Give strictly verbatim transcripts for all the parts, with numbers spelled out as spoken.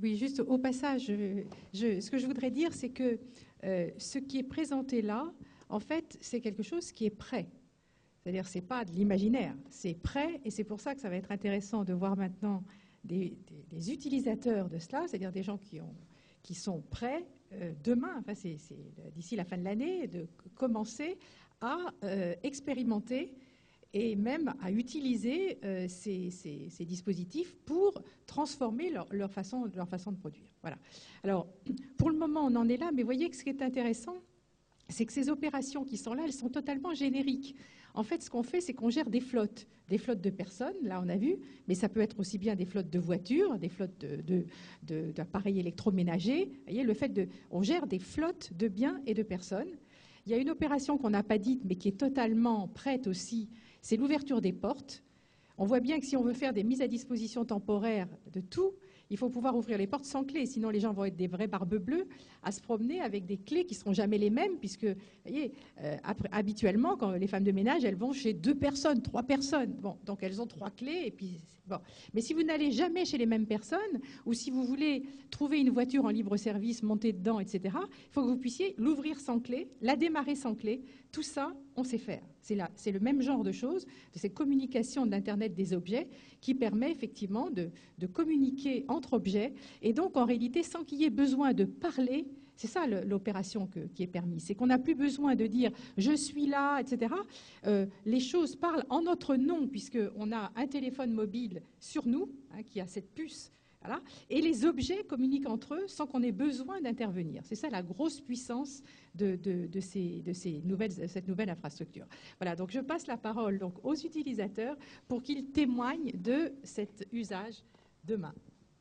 Oui, juste au passage, je, je, ce que je voudrais dire, c'est que euh, ce qui est présenté là, en fait, c'est quelque chose qui est prêt. C'est-à-dire, ce n'est pas de l'imaginaire, c'est prêt, et c'est pour ça que ça va être intéressant de voir maintenant des, des, des utilisateurs de cela, c'est-à-dire des gens qui, ont, qui sont prêts euh, demain, enfin, c'est d'ici la fin de l'année, de commencer à euh, expérimenter et même à utiliser euh, ces, ces, ces dispositifs pour transformer leur, leur, façon, leur façon de produire. Voilà. Alors, pour le moment, on en est là, mais vous voyez que ce qui est intéressant, c'est que ces opérations qui sont là, elles sont totalement génériques. En fait, ce qu'on fait, c'est qu'on gère des flottes, des flottes de personnes, là on a vu, mais ça peut être aussi bien des flottes de voitures, des flottes d'appareils de, de, de, électroménagers. Vous voyez, le fait de, on gère des flottes de biens et de personnes. Il y a une opération qu'on n'a pas dite, mais qui est totalement prête aussi, c'est l'ouverture des portes. On voit bien que si on veut faire des mises à disposition temporaires de tout, il faut pouvoir ouvrir les portes sans clé, sinon les gens vont être des vrais barbes bleues à se promener avec des clés qui ne seront jamais les mêmes, puisque, vous voyez, euh, après, habituellement, quand les femmes de ménage, elles vont chez deux personnes, trois personnes. Bon, donc elles ont trois clés, et puis bon. Mais si vous n'allez jamais chez les mêmes personnes, ou si vous voulez trouver une voiture en libre-service, monter dedans, et cetera, il faut que vous puissiez l'ouvrir sans clé, la démarrer sans clé. Tout ça, on sait faire. C'est le même genre de choses, de cette communication de l'Internet des objets, qui permet effectivement de, de communiquer entre objets, et donc en réalité sans qu'il y ait besoin de parler. C'est ça l'opération qui est permise, c'est qu'on n'a plus besoin de dire « je suis là », et cetera. Euh, les choses parlent en notre nom, puisqu'on a un téléphone mobile sur nous, hein, qui a cette puce, voilà, et les objets communiquent entre eux sans qu'on ait besoin d'intervenir. C'est ça la grosse puissance de, de, de, ces, de ces nouvelles, cette nouvelle infrastructure. Voilà, donc je passe la parole donc, aux utilisateurs pour qu'ils témoignent de cet usage demain.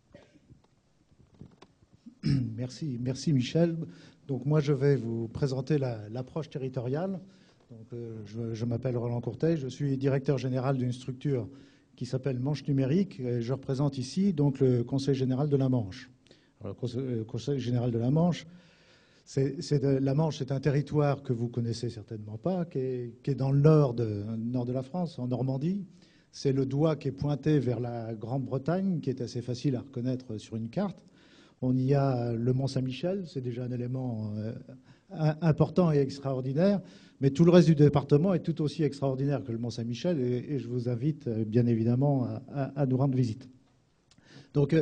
Merci, merci Michel. Donc moi je vais vous présenter l'approche la, territoriale. Donc, euh, je je m'appelle Roland Courtet, je suis directeur général d'une structure qui s'appelle Manche Numérique. Et je représente ici donc le Conseil général de la Manche. Alors, le, Conseil, le Conseil général de la Manche, c'est de, la Manche, c'est un territoire que vous connaissez certainement pas, qui est, qui est dans le nord de, nord de la France, en Normandie. C'est le doigt qui est pointé vers la Grande-Bretagne, qui est assez facile à reconnaître sur une carte. On y a le Mont-Saint-Michel, c'est déjà un élément euh, important et extraordinaire, mais tout le reste du département est tout aussi extraordinaire que le Mont-Saint-Michel, et, et je vous invite bien évidemment à, à, à nous rendre visite. Donc,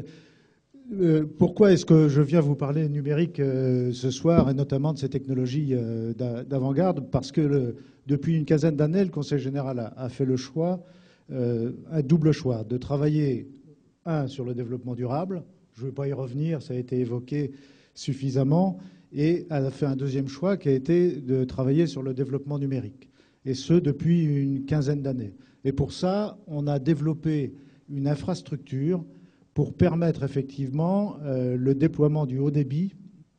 euh, pourquoi est-ce que je viens vous parler numérique euh, ce soir, et notamment de ces technologies euh, d'avant-garde? Parce que le, depuis une quinzaine d'années, le Conseil général a, a fait le choix, euh, un double choix, de travailler, un, sur le développement durable. Je ne vais pas y revenir, ça a été évoqué suffisamment, et a fait un deuxième choix qui a été de travailler sur le développement numérique, et ce depuis une quinzaine d'années. Et pour ça, on a développé une infrastructure pour permettre effectivement euh, le déploiement du haut débit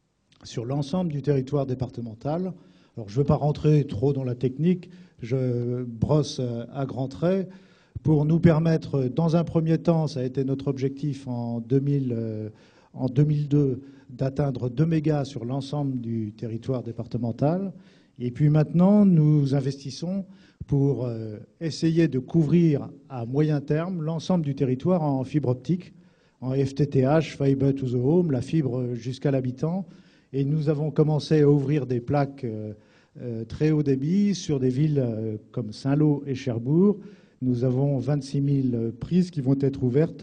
sur l'ensemble du territoire départemental. Alors je ne veux pas rentrer trop dans la technique, je brosse à grands traits. Pour nous permettre, dans un premier temps, ça a été notre objectif en, deux mille, euh, en deux mille deux, d'atteindre deux mégas sur l'ensemble du territoire départemental. Et puis maintenant, nous investissons pour euh, essayer de couvrir à moyen terme l'ensemble du territoire en fibre optique, en F T T H, Fiber to the Home, la fibre jusqu'à l'habitant. Et nous avons commencé à ouvrir des plaques euh, euh, très haut débit sur des villes euh, comme Saint-Lô et Cherbourg. Nous avons vingt-six mille prises qui vont être ouvertes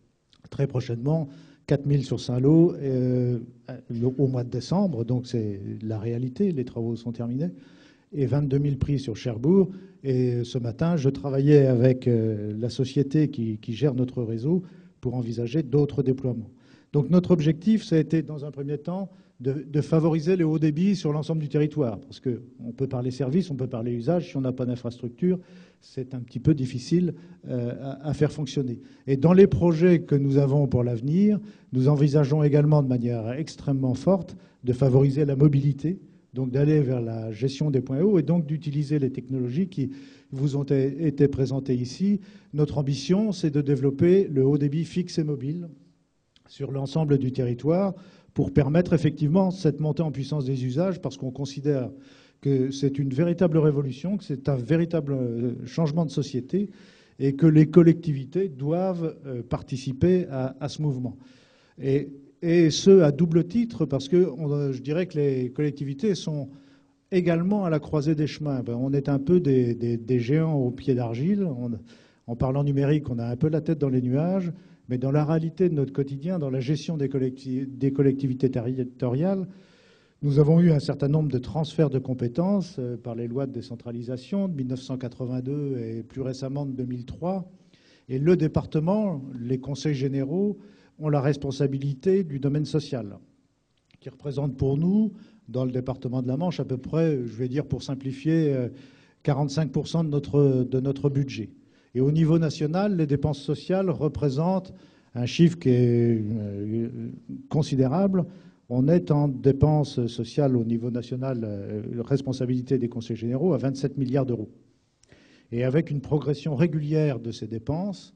très prochainement, quatre mille sur Saint-Lô euh, au mois de décembre, donc c'est la réalité, les travaux sont terminés, et vingt-deux mille prises sur Cherbourg. Et ce matin, je travaillais avec euh, la société qui, qui gère notre réseau pour envisager d'autres déploiements. Donc notre objectif, ça a été dans un premier temps de, de favoriser le haut débit sur l'ensemble du territoire, parce qu'on peut parler service, on peut parler usage, si on n'a pas d'infrastructure, c'est un petit peu difficile euh, à, à faire fonctionner. Et dans les projets que nous avons pour l'avenir, nous envisageons également de manière extrêmement forte de favoriser la mobilité, donc d'aller vers la gestion des points hauts et donc d'utiliser les technologies qui vous ont été présentées ici. Notre ambition, c'est de développer le haut débit fixe et mobile sur l'ensemble du territoire pour permettre effectivement cette montée en puissance des usages, parce qu'on considère que c'est une véritable révolution, que c'est un véritable changement de société et que les collectivités doivent participer à, à ce mouvement. Et, et ce, à double titre, parce que on, je dirais que les collectivités sont également à la croisée des chemins. Ben, on est un peu des, des, des géants au pied d'argile. On, en parlant numérique, on a un peu la tête dans les nuages, mais dans la réalité de notre quotidien, dans la gestion des, collecti des collectivités territoriales, nous avons eu un certain nombre de transferts de compétences euh, par les lois de décentralisation de mille neuf cent quatre-vingt-deux et plus récemment de deux mille trois. Et le département, les conseils généraux, ont la responsabilité du domaine social, qui représente pour nous, dans le département de la Manche, à peu près, je vais dire pour simplifier, quarante-cinq pour cent de notre, de notre budget. Et au niveau national, les dépenses sociales représentent un chiffre qui est considérable. On est en dépenses sociales au niveau national, euh, responsabilité des conseils généraux, à vingt-sept milliards d'euros. Et avec une progression régulière de ces dépenses,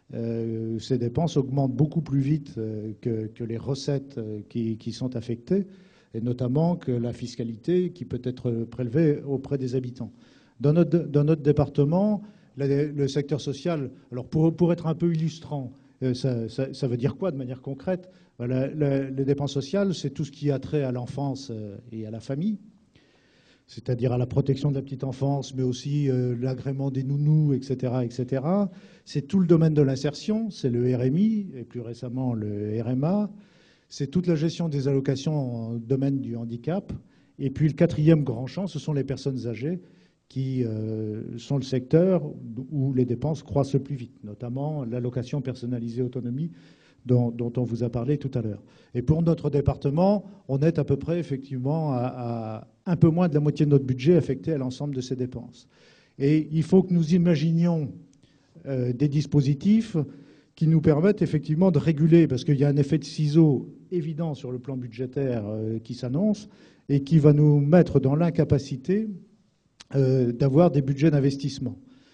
euh, ces dépenses augmentent beaucoup plus vite euh, que, que les recettes euh, qui, qui sont affectées, et notamment que la fiscalité qui peut être prélevée auprès des habitants. Dans notre, dans notre département, le, le secteur social, alors pour, pour être un peu illustrant, euh, ça, ça, ça veut dire quoi de manière concrète ? La, la, les dépenses sociales, c'est tout ce qui a trait à l'enfance et à la famille, c'est-à-dire à la protection de la petite enfance, mais aussi euh, l'agrément des nounous, et cetera, et cetera. C'est tout le domaine de l'insertion, c'est le R M I, et plus récemment le R M A. C'est toute la gestion des allocations en domaine du handicap. Et puis le quatrième grand champ, ce sont les personnes âgées, qui euh, sont le secteur où les dépenses croissent le plus vite, notamment l'allocation personnalisée autonomie, Dont, dont on vous a parlé tout à l'heure. Et pour notre département, on est à peu près effectivement à, à un peu moins de la moitié de notre budget affecté à l'ensemble de ces dépenses. Et il faut que nous imaginions euh, des dispositifs qui nous permettent effectivement de réguler, parce qu'il y a un effet de ciseau évident sur le plan budgétaire euh, qui s'annonce et qui va nous mettre dans l'incapacité euh, d'avoir des budgets d'investissement.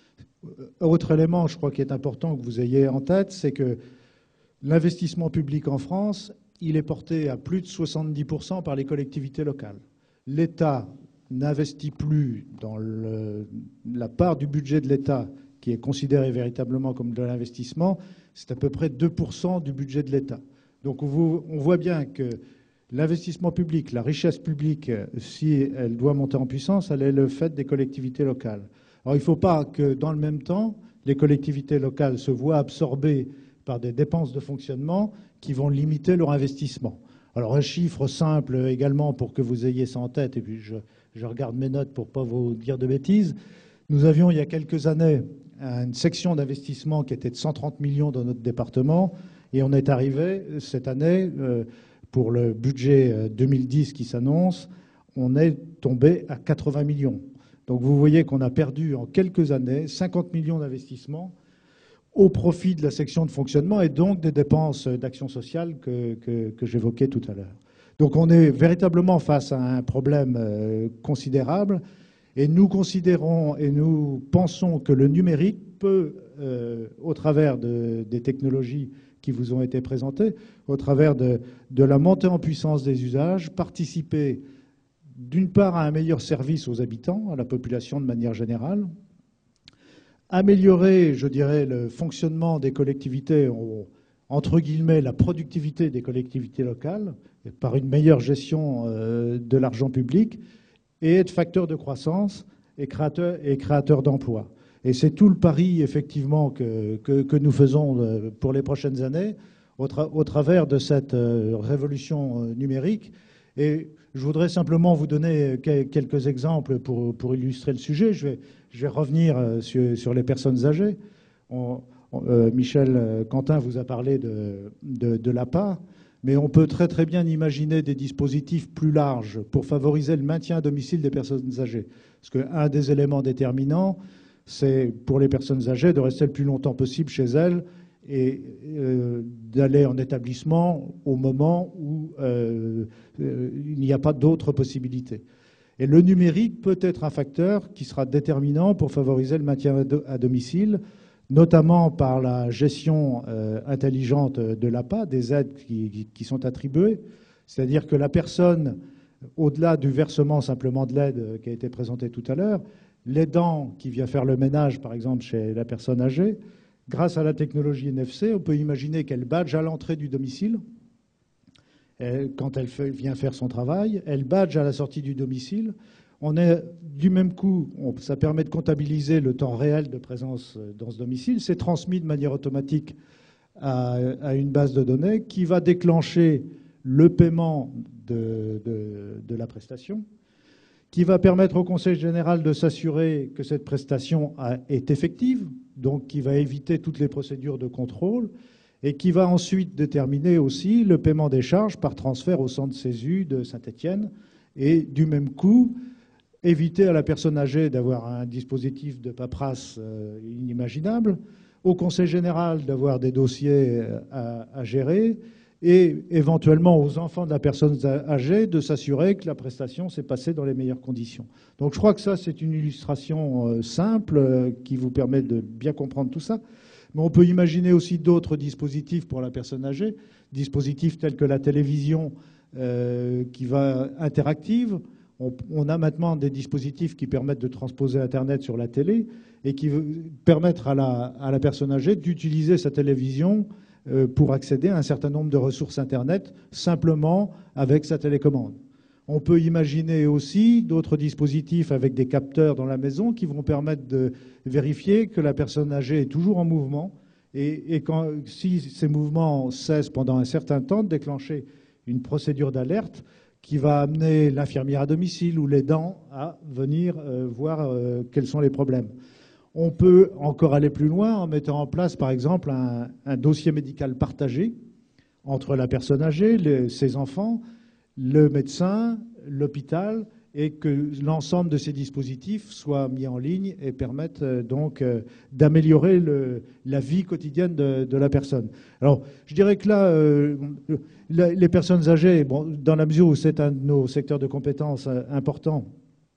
Autre élément, je crois, qui est important que vous ayez en tête, c'est que l'investissement public en France, il est porté à plus de soixante-dix pour cent par les collectivités locales. L'État n'investit plus dans le, la part du budget de l'État qui est considérée véritablement comme de l'investissement, c'est à peu près deux pour cent du budget de l'État. Donc on voit bien que l'investissement public, la richesse publique, si elle doit monter en puissance, elle est le fait des collectivités locales. Alors il ne faut pas que dans le même temps, les collectivités locales se voient absorbées par des dépenses de fonctionnement qui vont limiter leur investissement. Alors un chiffre simple également pour que vous ayez ça en tête, et puis je, je regarde mes notes pour ne pas vous dire de bêtises. Nous avions il y a quelques années une section d'investissement qui était de cent trente millions dans notre département, et on est arrivé cette année, euh, pour le budget deux mille dix qui s'annonce, on est tombé à quatre-vingts millions. Donc vous voyez qu'on a perdu en quelques années cinquante millions d'investissements au profit de la section de fonctionnement et donc des dépenses d'action sociale que, que, que j'évoquais tout à l'heure. Donc on est véritablement face à un problème euh, considérable et nous considérons et nous pensons que le numérique peut, euh, au travers de, des technologies qui vous ont été présentées, au travers de, de la montée en puissance des usages, participer d'une part à un meilleur service aux habitants, à la population de manière générale, améliorer, je dirais, le fonctionnement des collectivités, entre guillemets, la productivité des collectivités locales, par une meilleure gestion de l'argent public, et être facteur de croissance et créateur, et créateur d'emplois. Et c'est tout le pari, effectivement, que, que, que nous faisons pour les prochaines années, au, tra au travers de cette révolution numérique. Et je voudrais simplement vous donner quelques exemples pour, pour illustrer le sujet. Je vais, je vais revenir sur, sur les personnes âgées. On, on, euh, Michel Quentin vous a parlé de, de, de l'A P A, mais on peut très très bien imaginer des dispositifs plus larges pour favoriser le maintien à domicile des personnes âgées. Parce qu'un des éléments déterminants, c'est pour les personnes âgées de rester le plus longtemps possible chez elles et euh, d'aller en établissement au moment où euh, euh, il n'y a pas d'autres possibilités. Et le numérique peut être un facteur qui sera déterminant pour favoriser le maintien à domicile, notamment par la gestion euh, intelligente de l'A P A, des aides qui, qui sont attribuées. C'est-à-dire que la personne, au-delà du versement simplement de l'aide qui a été présentée tout à l'heure, l'aidant qui vient faire le ménage, par exemple, chez la personne âgée, grâce à la technologie N F C, on peut imaginer qu'elle badge à l'entrée du domicile elle, quand elle fait, vient faire son travail, elle badge à la sortie du domicile. On est du même coup, on, ça permet de comptabiliser le temps réel de présence dans ce domicile. C'est transmis de manière automatique à, à une base de données qui va déclencher le paiement de, de, de la prestation, qui va permettre au Conseil général de s'assurer que cette prestation a, est effective, donc qui va éviter toutes les procédures de contrôle, et qui va ensuite déterminer aussi le paiement des charges par transfert au centre CESU de Saint-Étienne, et du même coup, éviter à la personne âgée d'avoir un dispositif de paperasse euh, inimaginable, au Conseil général d'avoir des dossiers à, à gérer, et éventuellement aux enfants de la personne âgée de s'assurer que la prestation s'est passée dans les meilleures conditions. Donc je crois que ça, c'est une illustration euh, simple euh, qui vous permet de bien comprendre tout ça. Mais on peut imaginer aussi d'autres dispositifs pour la personne âgée, dispositifs tels que la télévision euh, qui va interactive. On, on a maintenant des dispositifs qui permettent de transposer Internet sur la télé et qui permettent à la, à la personne âgée d'utiliser sa télévision euh, pour accéder à un certain nombre de ressources Internet simplement avec sa télécommande. On peut imaginer aussi d'autres dispositifs avec des capteurs dans la maison qui vont permettre de vérifier que la personne âgée est toujours en mouvement et, et quand, si ces mouvements cessent pendant un certain temps, de déclencher une procédure d'alerte qui va amener l'infirmière à domicile ou l'aidant à venir euh, voir euh, quels sont les problèmes. On peut encore aller plus loin en mettant en place, par exemple, un, un dossier médical partagé entre la personne âgée, les, ses enfants, le médecin, l'hôpital, et que l'ensemble de ces dispositifs soient mis en ligne et permettent euh, donc euh, d'améliorer le, la vie quotidienne de, de la personne. Alors, je dirais que là, euh, les personnes âgées, bon, dans la mesure où c'est un de nos secteurs de compétences euh, importants,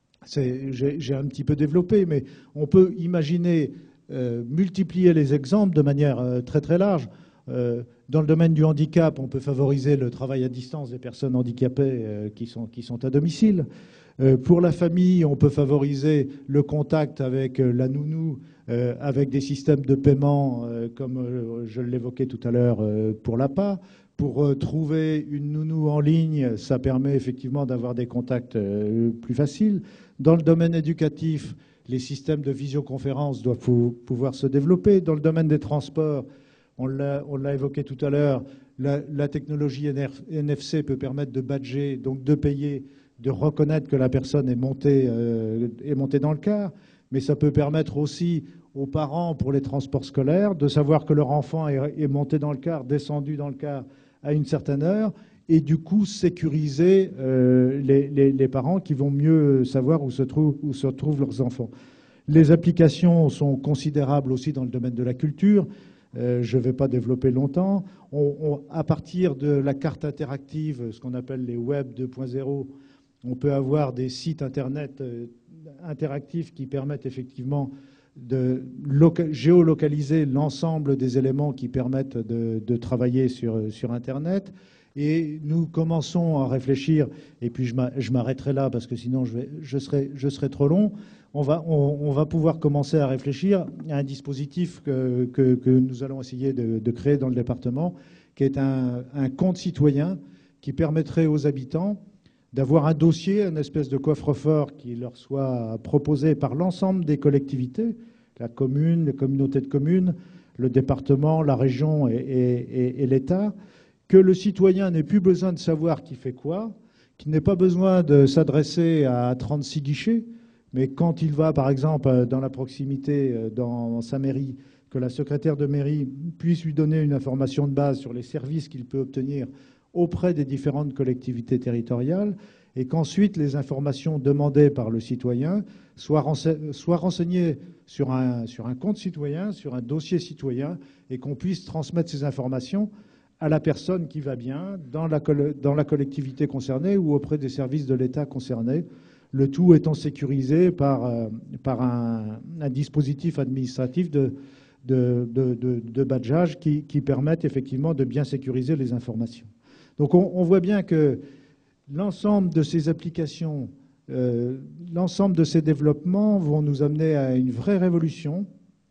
j'ai un petit peu développé, mais on peut imaginer euh, multiplier les exemples de manière euh, très très large. Euh, dans le domaine du handicap, on peut favoriser le travail à distance des personnes handicapées euh, qui sont, qui sont à domicile. Euh, pour la famille, on peut favoriser le contact avec euh, la nounou, euh, avec des systèmes de paiement, euh, comme euh, je l'évoquais tout à l'heure euh, pour l'A P A. Pour euh, trouver une nounou en ligne, ça permet effectivement d'avoir des contacts euh, plus faciles. Dans le domaine éducatif, les systèmes de visioconférence doivent pouvoir se développer. Dans le domaine des transports, on l'a évoqué tout à l'heure, la, la technologie N F C peut permettre de badger, donc de payer, de reconnaître que la personne est montée, euh, est montée dans le car, mais ça peut permettre aussi aux parents, pour les transports scolaires, de savoir que leur enfant est, est monté dans le car, descendu dans le car à une certaine heure, et du coup sécuriser euh, les, les, les parents qui vont mieux savoir où se, trouvent, où se trouvent leurs enfants. Les applications sont considérables aussi dans le domaine de la culture. Euh, je ne vais pas développer longtemps. On, on, à partir de la carte interactive, ce qu'on appelle les web deux point zéro, on peut avoir des sites Internet euh, interactifs qui permettent effectivement de géolocaliser l'ensemble des éléments qui permettent de, de travailler sur, sur Internet. Et nous commençons à réfléchir, et puis je m'arrêterai là parce que sinon je, vais, je, serai, je serai trop long. On va, on, on va pouvoir commencer à réfléchir à un dispositif que, que, que nous allons essayer de, de créer dans le département, qui est un, un compte citoyen qui permettrait aux habitants d'avoir un dossier, une espèce de coffre-fort qui leur soit proposé par l'ensemble des collectivités, la commune, les communautés de communes, le département, la région et, et, et l'État, que le citoyen n'ait plus besoin de savoir qui fait quoi, qu'il n'ait pas besoin de s'adresser à trente-six guichets, mais quand il va, par exemple, dans la proximité, dans sa mairie, que la secrétaire de mairie puisse lui donner une information de base sur les services qu'il peut obtenir auprès des différentes collectivités territoriales, et qu'ensuite les informations demandées par le citoyen soient renseignées sur un, sur un compte citoyen, sur un dossier citoyen, et qu'on puisse transmettre ces informations à la personne qui va bien dans la, dans la collectivité concernée ou auprès des services de l'État concernés, le tout étant sécurisé par, euh, par un, un dispositif administratif de, de, de, de, de badgeage qui, qui permettent effectivement de bien sécuriser les informations. Donc on, on voit bien que l'ensemble de ces applications, euh, l'ensemble de ces développements vont nous amener à une vraie révolution,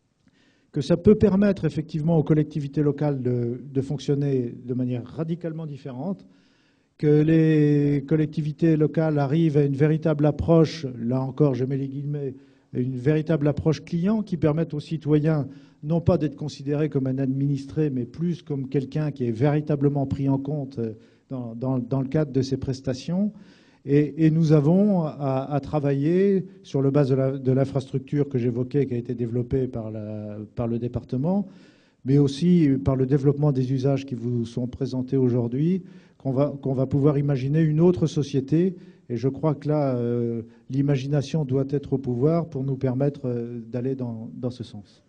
que ça peut permettre effectivement aux collectivités locales de, de fonctionner de manière radicalement différente, que les collectivités locales arrivent à une véritable approche, là encore je mets les guillemets, une véritable approche client qui permette aux citoyens non pas d'être considérés comme un administré, mais plus comme quelqu'un qui est véritablement pris en compte dans, dans, dans le cadre de ces prestations. Et, et nous avons à, à travailler sur le base de l'infrastructure que j'évoquais, qui a été développée par, la, par le département, mais aussi par le développement des usages qui vous sont présentés aujourd'hui, qu'on va, qu'on va pouvoir imaginer une autre société. Et je crois que là, euh, l'imagination doit être au pouvoir pour nous permettre euh, d'aller dans, dans ce sens.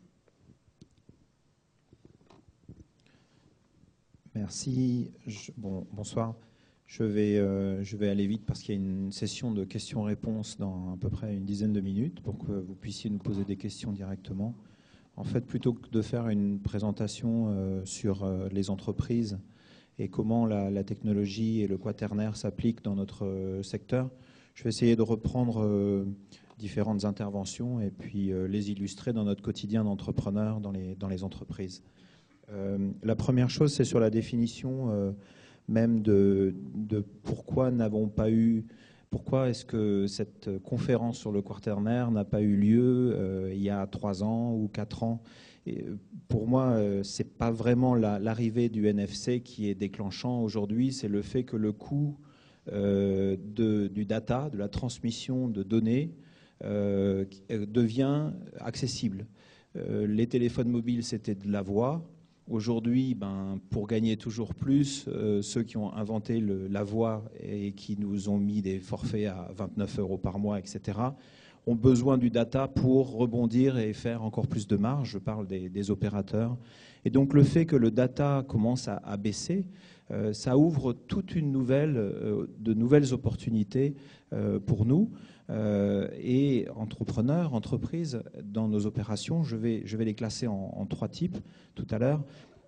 Merci. Je, bon, bonsoir. Je vais, euh, je vais aller vite parce qu'il y a une session de questions-réponses dans à peu près une dizaine de minutes pour que vous puissiez nous poser des questions directement. En fait, plutôt que de faire une présentation euh, sur euh, les entreprises et comment la, la technologie et le quaternaire s'appliquent dans notre euh, secteur, je vais essayer de reprendre euh, différentes interventions et puis euh, les illustrer dans notre quotidien d'entrepreneur dans les, dans les entreprises. Euh, la première chose, c'est sur la définition euh, même de, de pourquoi n'avons pas eu, pourquoi est-ce que cette conférence sur le quaternaire n'a pas eu lieu euh, il y a trois ans ou quatre ans. Et pour moi, euh, c'est pas vraiment la, l'arrivée du N F C qui est déclenchant aujourd'hui, c'est le fait que le coût euh, de, du data, de la transmission de données, euh, devient accessible. Euh, les téléphones mobiles, c'était de la voix. Aujourd'hui, ben, pour gagner toujours plus, euh, ceux qui ont inventé le, la voix et qui nous ont mis des forfaits à vingt-neuf euros par mois, et cetera, ont besoin du data pour rebondir et faire encore plus de marge. Je parle des, des opérateurs. Et donc le fait que le data commence à, à baisser, euh, ça ouvre toute une nouvelle, euh, de nouvelles opportunités euh, pour nous. Euh, et entrepreneurs, entreprises, dans nos opérations, je vais, je vais les classer en, en trois types tout à l'heure.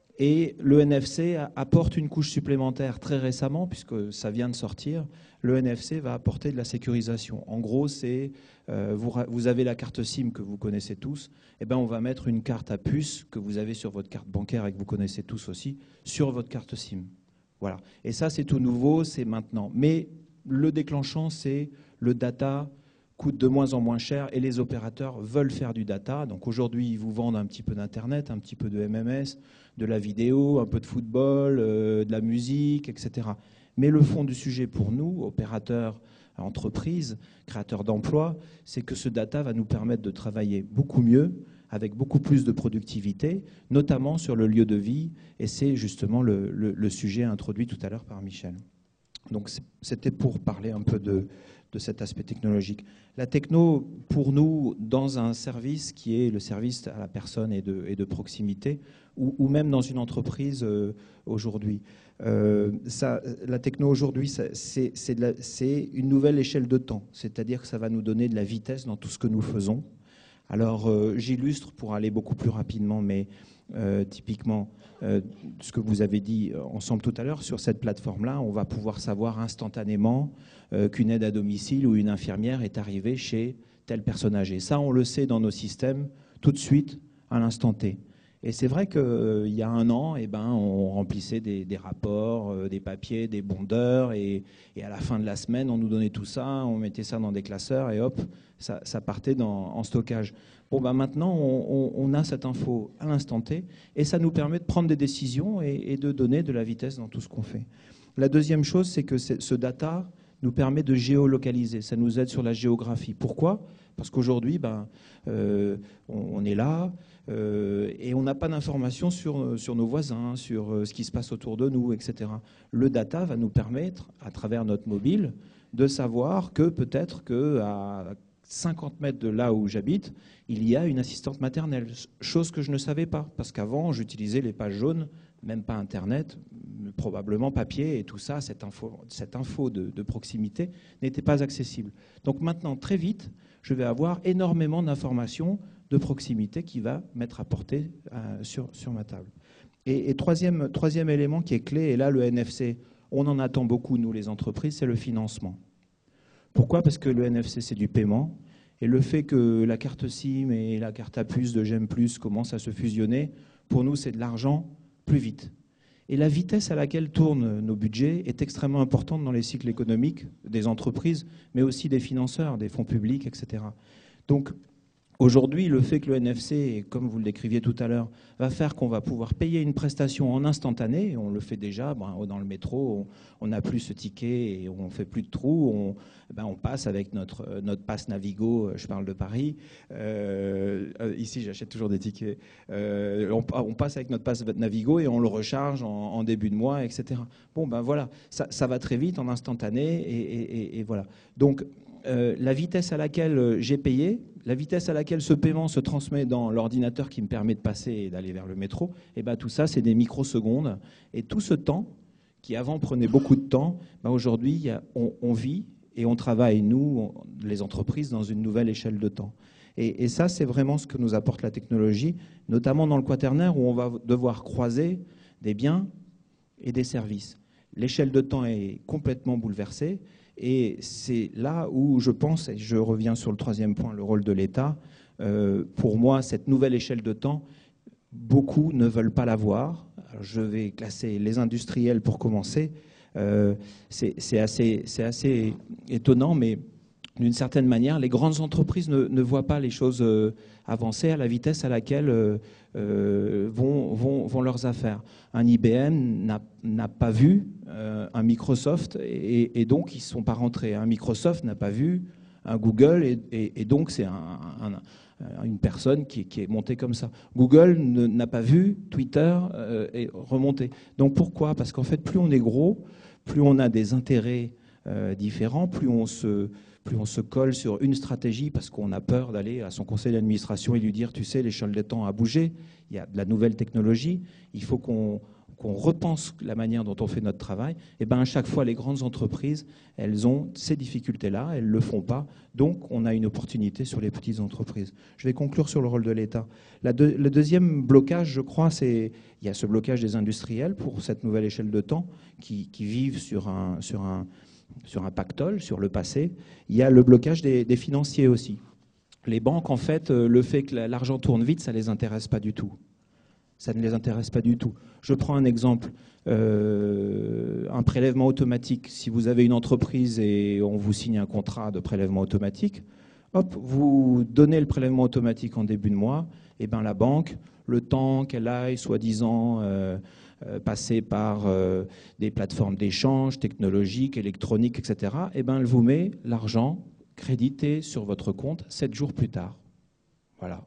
Et le N F C apporte une couche supplémentaire très récemment, puisque ça vient de sortir. Le N F C va apporter de la sécurisation. En gros, c'est euh, vous, vous avez la carte SIM que vous connaissez tous, et ben on va mettre une carte à puce que vous avez sur votre carte bancaire et que vous connaissez tous aussi, sur votre carte SIM. Voilà. Et ça, c'est tout nouveau, c'est maintenant. Mais le déclenchant, c'est le data coûte de moins en moins cher et les opérateurs veulent faire du data. Donc aujourd'hui, ils vous vendent un petit peu d'Internet, un petit peu de M M S, de la vidéo, un peu de football, euh, de la musique, et cetera. Mais le fond du sujet pour nous, opérateurs, entreprises, créateurs d'emplois, c'est que ce data va nous permettre de travailler beaucoup mieux, avec beaucoup plus de productivité, notamment sur le lieu de vie. Et c'est justement le, le, le sujet introduit tout à l'heure par Michel. Donc c'était pour parler un peu de, de cet aspect technologique. La techno, pour nous, dans un service qui est le service à la personne et de, et de proximité, ou, ou même dans une entreprise euh, aujourd'hui. Euh, ça, la techno aujourd'hui, c'est une nouvelle échelle de temps, c'est-à-dire que ça va nous donner de la vitesse dans tout ce que nous faisons. Alors euh, j'illustre pour aller beaucoup plus rapidement, mais euh, typiquement, euh, ce que vous avez dit ensemble tout à l'heure, sur cette plateforme-là, on va pouvoir savoir instantanément euh, qu'une aide à domicile ou une infirmière est arrivée chez tel personne âgée. Ça, on le sait dans nos systèmes tout de suite, à l'instant T. Et c'est vrai qu'il euh, y a un an, eh ben, on remplissait des, des rapports, euh, des papiers, des bondeurs, et, et à la fin de la semaine, on nous donnait tout ça, on mettait ça dans des classeurs, et hop, ça, ça partait dans, en stockage. Bon, ben maintenant, on, on, on a cette info à l'instant T, et ça nous permet de prendre des décisions et, et de donner de la vitesse dans tout ce qu'on fait. La deuxième chose, c'est que ce data nous permet de géolocaliser, ça nous aide sur la géographie. Pourquoi ? Parce qu'aujourd'hui, ben, euh, on, on est là, Euh, et on n'a pas d'informations sur, sur nos voisins, sur euh, ce qui se passe autour de nous, et cetera. Le data va nous permettre, à travers notre mobile, de savoir que peut-être qu'à cinquante mètres de là où j'habite, il y a une assistante maternelle, chose que je ne savais pas, parce qu'avant, j'utilisais les pages jaunes, même pas Internet, probablement papier, et tout ça, cette info, cette info de, de proximité n'était pas accessible. Donc maintenant, très vite, je vais avoir énormément d'informations de proximité qui va m'être apporté euh, sur, sur ma table. Et, et troisième, troisième élément qui est clé, et là le N F C, on en attend beaucoup, nous les entreprises, c'est le financement. Pourquoi ? Parce que le N F C, c'est du paiement, et le fait que la carte SIM et la carte à puce de J'aime Plus commencent à se fusionner, pour nous, c'est de l'argent plus vite. Et la vitesse à laquelle tournent nos budgets est extrêmement importante dans les cycles économiques des entreprises, mais aussi des financeurs, des fonds publics, et cetera. Donc, aujourd'hui, le fait que le N F C, comme vous le décriviez tout à l'heure, va faire qu'on va pouvoir payer une prestation en instantané, on le fait déjà, ben, dans le métro, on n'a plus ce ticket et on ne fait plus de trous, on, ben, on passe avec notre, notre passe Navigo, je parle de Paris, euh, ici j'achète toujours des tickets, euh, on, on passe avec notre passe Navigo et on le recharge en, en début de mois, et cetera. Bon, ben voilà, ça, ça va très vite en instantané et, et, et, et voilà. Donc, Euh, la vitesse à laquelle j'ai payé, la vitesse à laquelle ce paiement se transmet dans l'ordinateur qui me permet de passer et d'aller vers le métro, et ben tout ça, c'est des microsecondes. Et tout ce temps, qui avant prenait beaucoup de temps, ben aujourd'hui, on, on vit et on travaille, nous, on, les entreprises, dans une nouvelle échelle de temps. Et, et ça, c'est vraiment ce que nous apporte la technologie, notamment dans le quaternaire où on va devoir croiser des biens et des services. L'échelle de temps est complètement bouleversée. Et c'est là où je pense, et je reviens sur le troisième point, le rôle de l'État, euh, pour moi, cette nouvelle échelle de temps, beaucoup ne veulent pas la voir. Alors, je vais classer les industriels pour commencer. Euh, c'est assez, c'est assez étonnant, mais d'une certaine manière, les grandes entreprises ne, ne voient pas les choses euh, avancer à la vitesse à laquelle euh, euh, vont, vont, vont leurs affaires. Un I B M n'a pas vu euh, un Microsoft et, et donc ils ne sont pas rentrés. Un Microsoft n'a pas vu un Google et, et, et donc c'est un, un, une personne qui, qui est montée comme ça. Google n'a pas vu Twitter euh, et remonter. Donc pourquoi? Parce qu'en fait, plus on est gros, plus on a des intérêts euh, différents, plus on se... plus on se colle sur une stratégie parce qu'on a peur d'aller à son conseil d'administration et lui dire, tu sais, l'échelle des temps a bougé, il y a de la nouvelle technologie, il faut qu'on qu'on repense la manière dont on fait notre travail. Et bien à chaque fois, les grandes entreprises, elles ont ces difficultés-là, elles ne le font pas, donc on a une opportunité sur les petites entreprises. Je vais conclure sur le rôle de l'État. De, le deuxième blocage, je crois, c'est il y a ce blocage des industriels pour cette nouvelle échelle de temps qui, qui vivent sur un... Sur un sur un pactole, sur le passé. Il y a le blocage des, des financiers aussi. Les banques, en fait, le fait que l'argent tourne vite, ça ne les intéresse pas du tout. Ça ne les intéresse pas du tout. Je prends un exemple. Euh, un prélèvement automatique. Si vous avez une entreprise et on vous signe un contrat de prélèvement automatique, hop, vous donnez le prélèvement automatique en début de mois, et bien la banque, le temps qu'elle aille, soi-disant... Euh, Euh, passer par euh, des plateformes d'échange technologiques, électroniques, et cetera, eh ben, elle vous met l'argent crédité sur votre compte sept jours plus tard. Voilà.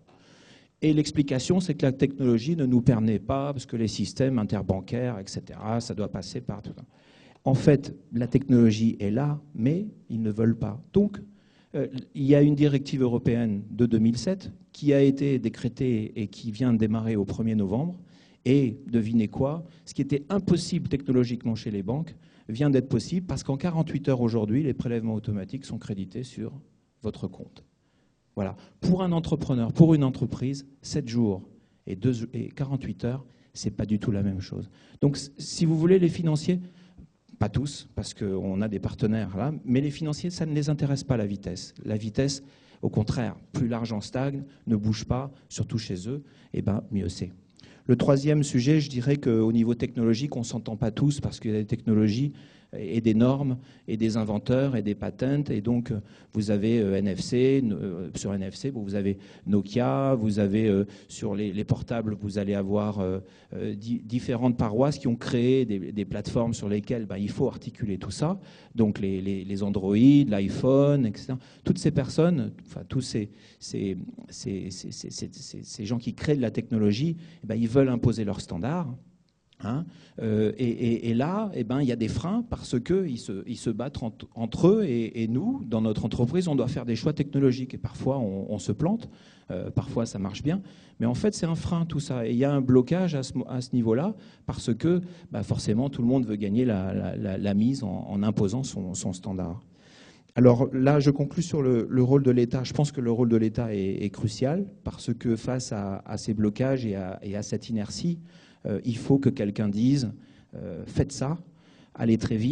Et l'explication, c'est que la technologie ne nous permet pas, parce que les systèmes interbancaires, et cetera, ça doit passer par tout ça. En fait, la technologie est là, mais ils ne veulent pas. Donc, euh, il y a une directive européenne de deux mille sept qui a été décrétée et qui vient de démarrer au premier novembre. Et devinez quoi, ce qui était impossible technologiquement chez les banques vient d'être possible parce qu'en quarante-huit heures aujourd'hui, les prélèvements automatiques sont crédités sur votre compte. Voilà. Pour un entrepreneur, pour une entreprise, sept jours et, deux, et quarante-huit heures, ce n'est pas du tout la même chose. Donc, si vous voulez, les financiers, pas tous, parce qu'on a des partenaires là, mais les financiers, ça ne les intéresse pas la vitesse. La vitesse, au contraire, plus l'argent stagne, ne bouge pas, surtout chez eux, eh ben, mieux c'est. Le troisième sujet, je dirais qu'au niveau technologique, on ne s'entend pas tous parce qu'il y a des technologies et des normes et des inventeurs et des patents. Et donc, vous avez N F C, sur N F C, vous avez Nokia, vous avez sur les, les portables, vous allez avoir euh, différentes paroisses qui ont créé des, des plateformes sur lesquelles ben, il faut articuler tout ça. Donc, les, les, les Android, l'iPhone, et cetera. Toutes ces personnes, enfin, tous ces, ces, ces, ces, ces, ces, ces gens qui créent de la technologie, eh ben, ils veulent imposer leurs standards. Hein, euh, et, et, et là, eh ben, il y a des freins parce qu'ils se, ils se battent entre, entre eux et, et nous, dans notre entreprise, on doit faire des choix technologiques et parfois on, on se plante, euh, parfois ça marche bien, mais en fait c'est un frein tout ça. Et il y a un blocage à ce, à ce niveau-là parce que bah, forcément tout le monde veut gagner la, la, la, la mise en, en imposant son, son standard. Alors là, je conclus sur le, le rôle de l'État. Je pense que le rôle de l'État est, est crucial parce que face à, à ces blocages et à, et à cette inertie, Euh, il faut que quelqu'un dise euh, faites ça, allez très vite,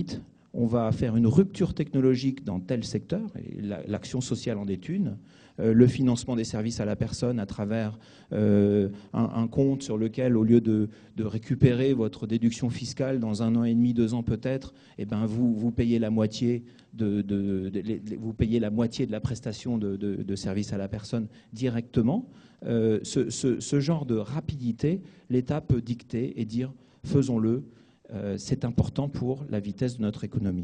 on va faire une rupture technologique dans tel secteur, et l'action sociale en est une, euh, le financement des services à la personne à travers euh, un, un compte sur lequel, au lieu de, de récupérer votre déduction fiscale dans un an et demi, deux ans peut-être, eh ben vous, vous payez la moitié de, de, de, de, vous payez la moitié de la prestation de, de, de service à la personne directement. Euh, ce, ce, ce genre de rapidité, l'État peut dicter et dire faisons-le. Euh, c'est important pour la vitesse de notre économie.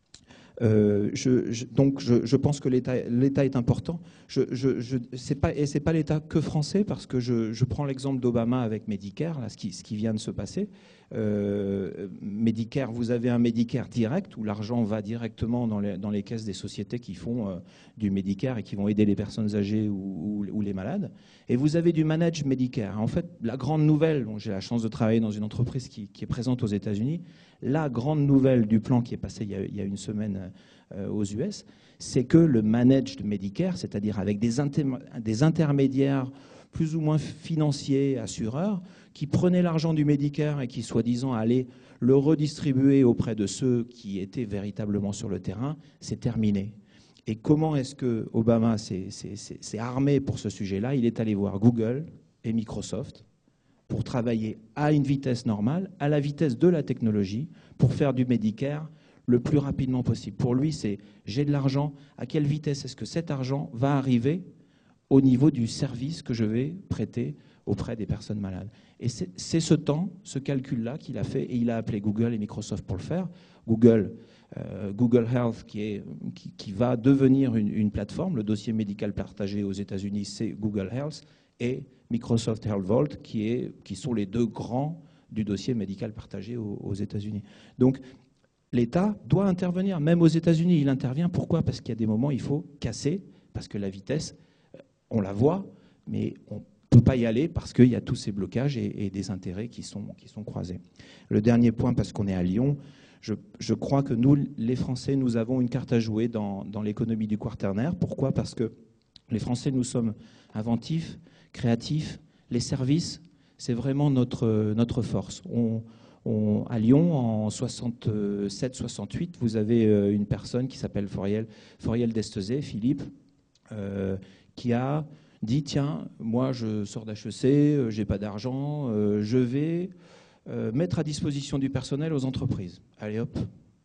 Euh, je, je, donc, je, je pense que l'État est important. Je, je, je, c'est pas, et ce n'est pas l'État que français, parce que je, je prends l'exemple d'Obama avec Medicare, là, ce, qui, ce qui vient de se passer. Euh, Medicare, vous avez un Medicare direct, où l'argent va directement dans les, dans les caisses des sociétés qui font euh, du Medicare et qui vont aider les personnes âgées ou, ou, ou les malades. Et vous avez du Managed Medicare. En fait, la grande nouvelle, bon, j'ai la chance de travailler dans une entreprise qui, qui est présente aux États-Unis, la grande nouvelle du plan qui est passé il y a, il y a une semaine euh, aux U S, c'est que le Managed Medicare, c'est-à-dire avec des, inter des intermédiaires plus ou moins financiers, assureurs, qui prenaient l'argent du Medicare et qui, soi-disant, allaient le redistribuer auprès de ceux qui étaient véritablement sur le terrain, c'est terminé. Et comment est-ce que Obama s'est armé pour ce sujet-là? Il est allé voir Google et Microsoft pour travailler à une vitesse normale, à la vitesse de la technologie, pour faire du Medicare le plus rapidement possible. Pour lui, c'est j'ai de l'argent, à quelle vitesse est-ce que cet argent va arriver au niveau du service que je vais prêter auprès des personnes malades. Et c'est ce temps, ce calcul-là qu'il a fait, et il a appelé Google et Microsoft pour le faire. Google, euh, Google Health, qui, est, qui, qui va devenir une, une plateforme, le dossier médical partagé aux États-Unis, c'est Google Health, et Microsoft Health Vault, qui, est, qui sont les deux grands du dossier médical partagé aux, aux États-Unis. Donc, l'État doit intervenir, même aux États-Unis, il intervient. Pourquoi? Parce qu'il y a des moments, il faut casser, parce que la vitesse, on la voit, mais on ne peut pas y aller parce qu'il y a tous ces blocages et, et des intérêts qui sont, qui sont croisés. Le dernier point, parce qu'on est à Lyon, je, je crois que nous, les Français, nous avons une carte à jouer dans, dans l'économie du quaternaire. Pourquoi? Parce que les Français, nous sommes inventifs, créatifs. Les services, c'est vraiment notre, notre force. On, on, à Lyon, en soixante-sept soixante-huit, vous avez une personne qui s'appelle Foriel, Foriel Destezé, Philippe, euh, qui a dit, tiens, moi je sors d'H E C, j'ai pas d'argent, euh, je vais euh, mettre à disposition du personnel aux entreprises. Allez hop,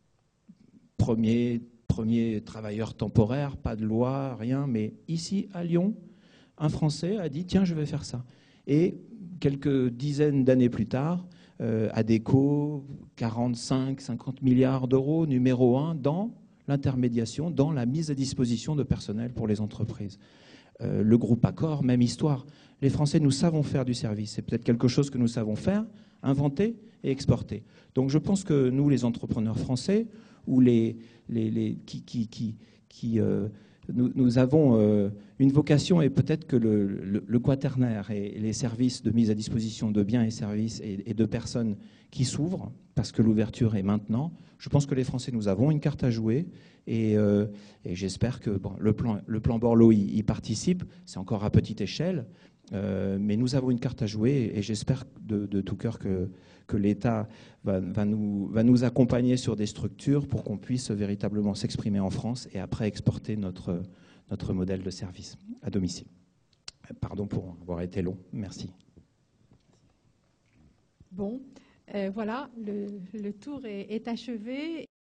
premier, premier travailleur temporaire, pas de loi, rien, mais ici à Lyon, un Français a dit, tiens, je vais faire ça. Et quelques dizaines d'années plus tard, euh, Adecco, quarante-cinq, cinquante milliards d'euros, numéro un dans l'intermédiation, dans la mise à disposition de personnel pour les entreprises. Euh, le groupe Accor, même histoire. Les Français, nous savons faire du service. C'est peut-être quelque chose que nous savons faire, inventer et exporter. Donc je pense que nous, les entrepreneurs français, ou les, les, les, qui, qui, qui, qui euh, nous, nous avons euh, une vocation, et peut-être que le, le, le quaternaire et les services de mise à disposition de biens et services et, et de personnes qui s'ouvrent, parce que l'ouverture est maintenant, je pense que les Français, nous avons une carte à jouer. Et, euh, et j'espère que bon, le plan, le plan Borloo y, y participe. C'est encore à petite échelle, euh, mais nous avons une carte à jouer. Et, et j'espère de, de tout cœur que, que l'État va, va, nous, va nous accompagner sur des structures pour qu'on puisse véritablement s'exprimer en France et après exporter notre, notre modèle de service à domicile. Pardon pour avoir été long. Merci. Bon, euh, voilà, le, le tour est, est achevé.